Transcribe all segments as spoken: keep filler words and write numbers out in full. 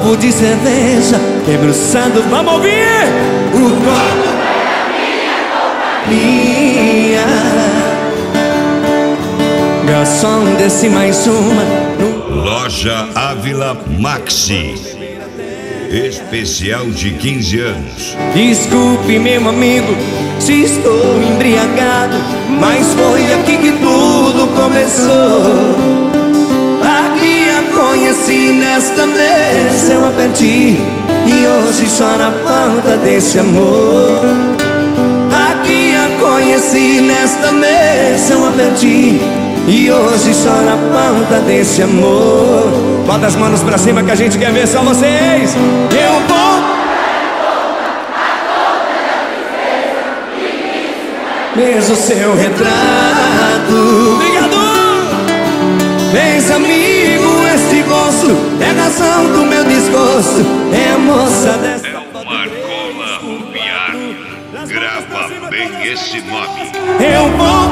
copo de cerveja debruçado, vamos ouvir! O copo é a minha companhia. Garçom, desce mais uma. Loja Ávila Maxi, especial de quinze anos. Desculpe, meu amigo, se estou embriagado, mas foi aqui que tudo começou. Aqui a conheci, nesta mesa eu a perdi, e hoje só na falta desse amor. Aqui a conheci, nesta mesa eu a perdi, e hoje só na falta desse amor. Bota as manos pra cima que a gente quer ver só vocês. Eu vou mesmo seu retrato. Obrigado! Vens amigo, este gosto é razão do meu desgosto. É a moça dessa. É o Marcola Rubiar. Grava bem esse nome. Eu vou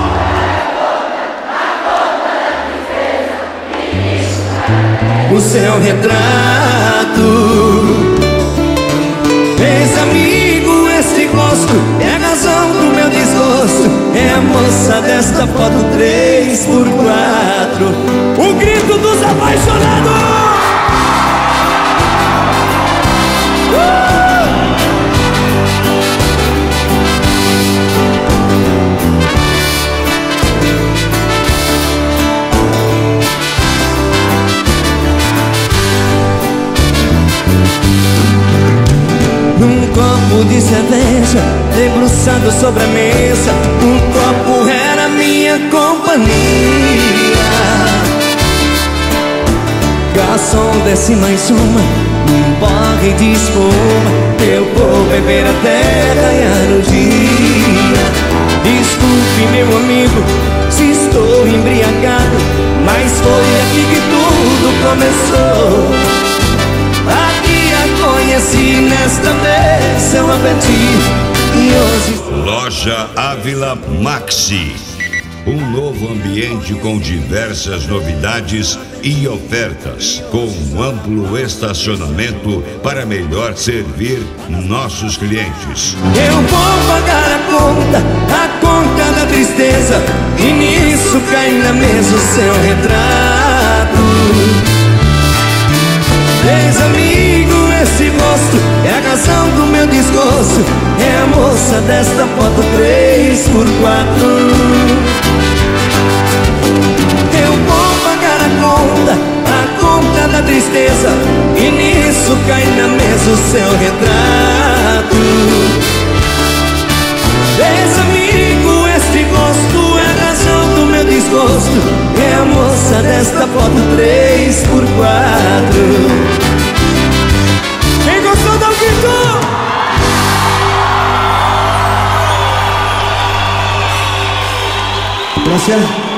o seu retrato. Vens amigo, este gosto é a razão do meu desgosto. É a moça desta foto três por quatro. O grito dos apaixonados. Num copo de cerveja debruçado sobre a mesa, o copo era minha companhia. Garçom, desce mais uma, um porre de espuma. Eu vou beber até ganhar o dia. Desculpe, meu amigo, se estou embriagado, mas foi aqui que tudo começou. Conheci, nesta vez eu a perdi, e hoje... Loja Ávila Maxi, um novo ambiente com diversas novidades e ofertas, com um amplo estacionamento para melhor servir nossos clientes. Eu vou pagar a conta, a conta da tristeza, e nisso cai na mesa o seu retrato. Vens amigo, esse rosto é a razão do meu desgosto. É a moça desta foto três por quatro. Eu vou pagar a conta, a conta da tristeza, e nisso cai na mesa o seu retrato. Vens amigo, este gosto é a razão do meu desgosto. É a moça desta foto três por quatro. Quem gostou, dá um grito! Gracias.